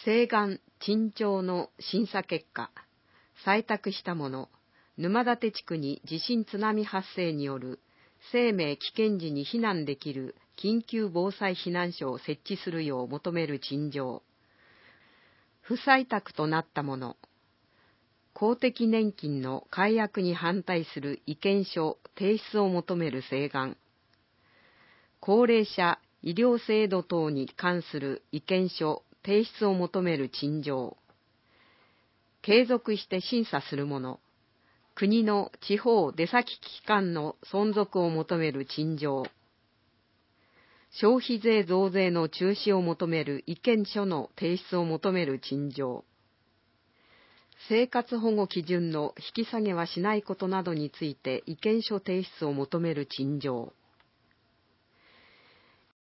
請願陳情の審査結果、採択したもの、沼館地区に地震津波発生による生命危険時に避難できる緊急防災避難所を設置するよう求める陳情。不採択となったもの、公的年金の解約に反対する意見書提出を求める請願。高齢者医療制度等に関する意見書提出を求める陳情。継続して審査するもの、国の地方出先機関の存続を求める陳情。消費税増税の中止を求める意見書の提出を求める陳情。生活保護基準の引き下げはしないことなどについて意見書提出を求める陳情。